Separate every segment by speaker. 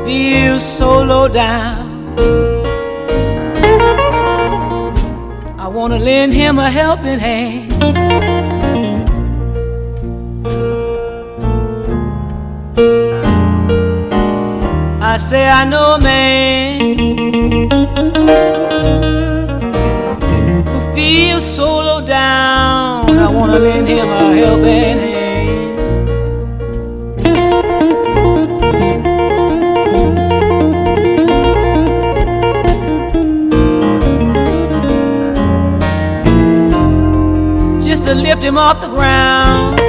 Speaker 1: feels so low down. I wanna lend him a helping hand. I say I know a man who feels so low down. I wanna lend him a helping hand. Just to lift him off the ground,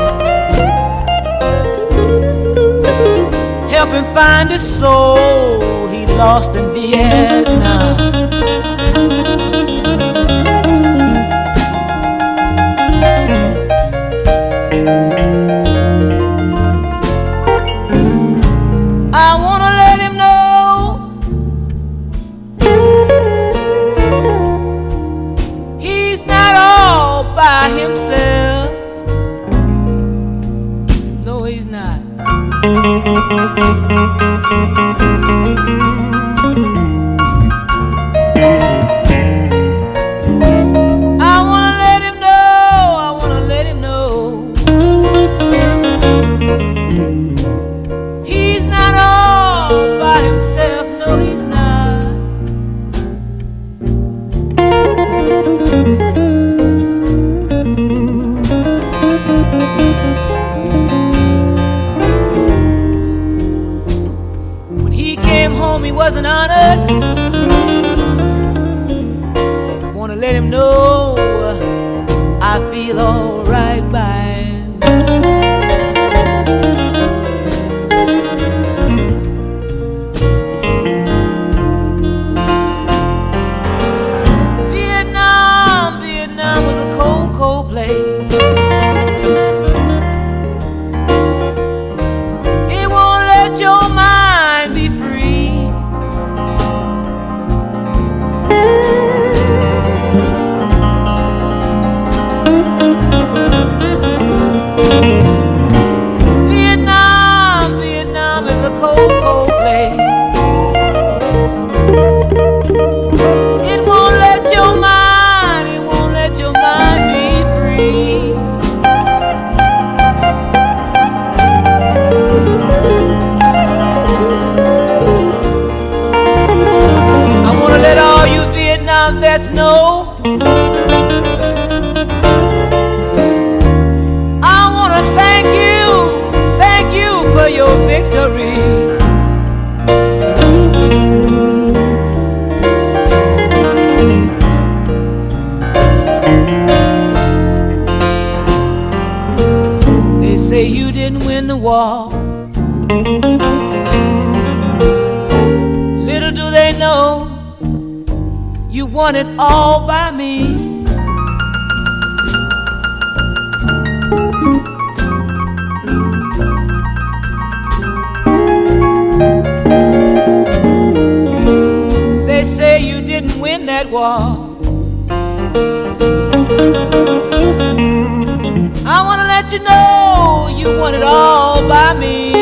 Speaker 1: help him find his soul he lost in Vietnam. I wanna let him know he's not all by himself. No, he's not. I wanna let him know he's not all by himself. No, he's not. When he came home, he wasn't honored. I wanna let him know I feel alright by him. Vietnam was a cold, cold place. It won't let your mind be free. Vietnam is a cold, cold place. It won't let your mind be free. I wanna let all you Vietnam vets know I wanna thank you for your victory. They say you didn't win the war. Little do they know you won it all by me. They say you didn't win that war. I wanna let you know you won it all by me.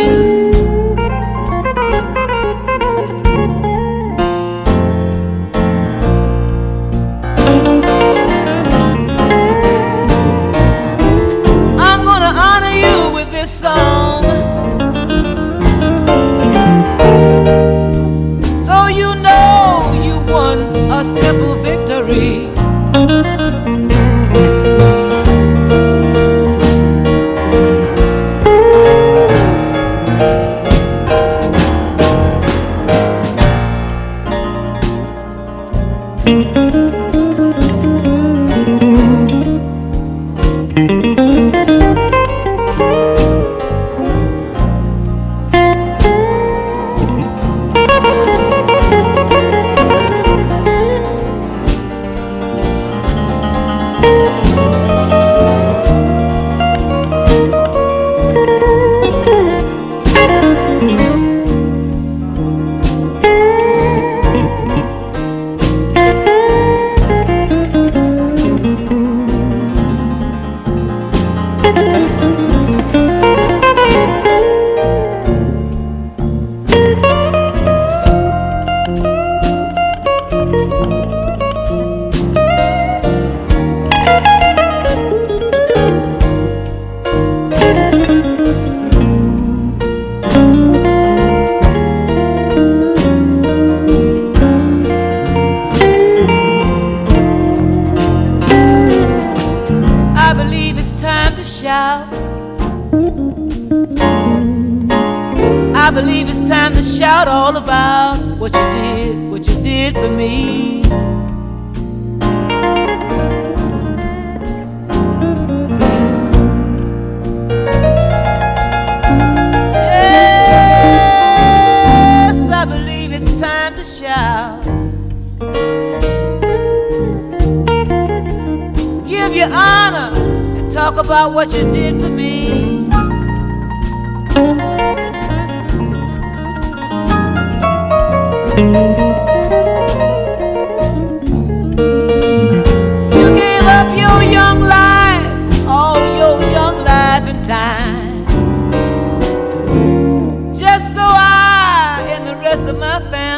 Speaker 1: I'm gonna honor you with this song, so you know you won a simple victory. time to shout all about what you did for me. Yes, I believe it's time to shout. Give your honor and talk about what you did for me. You gave up your young life, all your young life and time, just so I and the rest of my family